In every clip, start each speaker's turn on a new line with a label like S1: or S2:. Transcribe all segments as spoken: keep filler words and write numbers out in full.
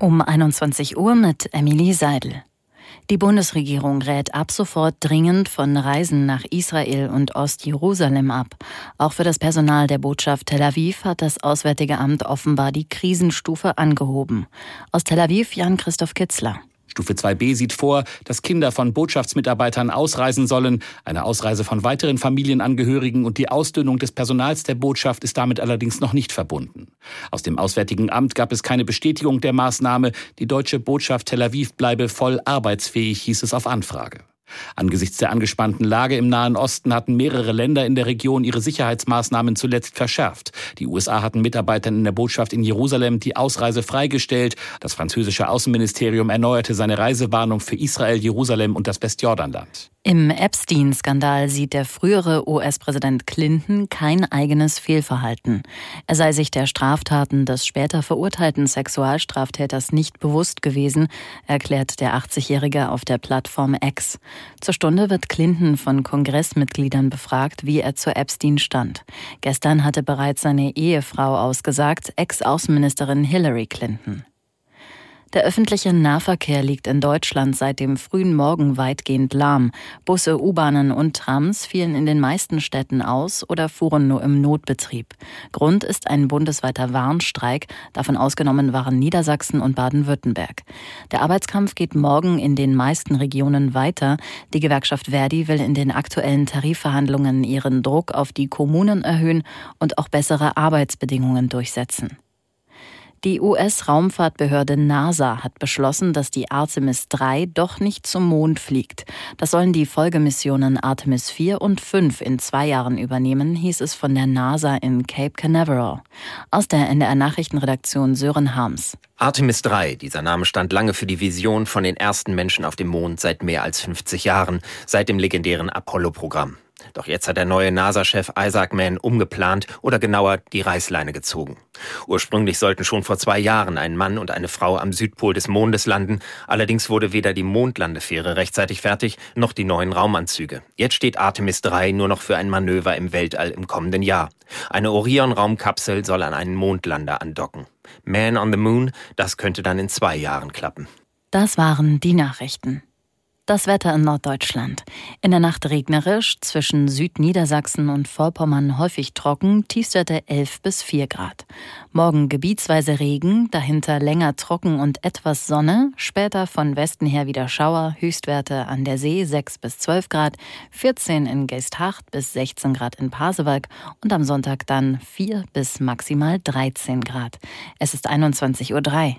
S1: Um einundzwanzig Uhr mit Emily Seidel. Die Bundesregierung rät ab sofort dringend von Reisen nach Israel und Ostjerusalem ab. Auch für das Personal der Botschaft Tel Aviv hat das Auswärtige Amt offenbar die Krisenstufe angehoben. Aus Tel Aviv Jan-Christoph Kitzler.
S2: Stufe zwei b sieht vor, dass Kinder von Botschaftsmitarbeitern ausreisen sollen. Eine Ausreise von weiteren Familienangehörigen und die Ausdünnung des Personals der Botschaft ist damit allerdings noch nicht verbunden. Aus dem Auswärtigen Amt gab es keine Bestätigung der Maßnahme. Die deutsche Botschaft Tel Aviv bleibe voll arbeitsfähig, hieß es auf Anfrage. Angesichts der angespannten Lage im Nahen Osten hatten mehrere Länder in der Region ihre Sicherheitsmaßnahmen zuletzt verschärft. Die U S A hatten Mitarbeitern in der Botschaft in Jerusalem die Ausreise freigestellt. Das französische Außenministerium erneuerte seine Reisewarnung für Israel, Jerusalem und das Westjordanland.
S1: Im Epstein-Skandal sieht der frühere U S-Präsident Clinton kein eigenes Fehlverhalten. Er sei sich der Straftaten des später verurteilten Sexualstraftäters nicht bewusst gewesen, erklärt der achtzigjährige auf der Plattform X. Zur Stunde wird Clinton von Kongressmitgliedern befragt, wie er zu Epstein stand. Gestern hatte bereits seine Ehefrau ausgesagt, Ex-Außenministerin Hillary Clinton. Der öffentliche Nahverkehr liegt in Deutschland seit dem frühen Morgen weitgehend lahm. Busse, U-Bahnen und Trams fielen in den meisten Städten aus oder fuhren nur im Notbetrieb. Grund ist ein bundesweiter Warnstreik. Davon ausgenommen waren Niedersachsen und Baden-Württemberg. Der Arbeitskampf geht morgen in den meisten Regionen weiter. Die Gewerkschaft Verdi will in den aktuellen Tarifverhandlungen ihren Druck auf die Kommunen erhöhen und auch bessere Arbeitsbedingungen durchsetzen. Die U S-Raumfahrtbehörde NASA hat beschlossen, dass die Artemis drei doch nicht zum Mond fliegt. Das sollen die Folgemissionen Artemis vier und fünf in zwei Jahren übernehmen, hieß es von der NASA in Cape Canaveral. Aus der N D R-Nachrichtenredaktion Sören Harms.
S3: Artemis drei, dieser Name stand lange für die Vision von den ersten Menschen auf dem Mond seit mehr als fünfzig Jahren, seit dem legendären Apollo-Programm. Doch jetzt hat der neue NASA-Chef Isaac Mann umgeplant oder genauer die Reißleine gezogen. Ursprünglich sollten schon vor zwei Jahren ein Mann und eine Frau am Südpol des Mondes landen. Allerdings wurde weder die Mondlandefähre rechtzeitig fertig, noch die neuen Raumanzüge. Jetzt steht Artemis drei nur noch für ein Manöver im Weltall im kommenden Jahr. Eine Orion-Raumkapsel soll an einen Mondlander andocken. Man on the Moon, das könnte dann in zwei Jahren klappen.
S1: Das waren die Nachrichten. Das Wetter in Norddeutschland. In der Nacht regnerisch, zwischen Südniedersachsen und Vorpommern häufig trocken, Tiefstwerte elf bis vier Grad. Morgen gebietsweise Regen, dahinter länger trocken und etwas Sonne, später von Westen her wieder Schauer, Höchstwerte an der See sechs bis zwölf Grad, vierzehn in Geesthacht bis sechzehn Grad in Pasewalk und am Sonntag dann vier bis maximal dreizehn Grad. Es ist einundzwanzig Uhr drei.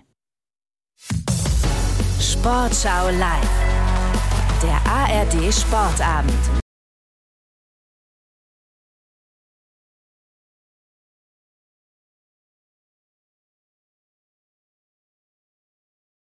S4: Sportschau live. Der A R D Sportabend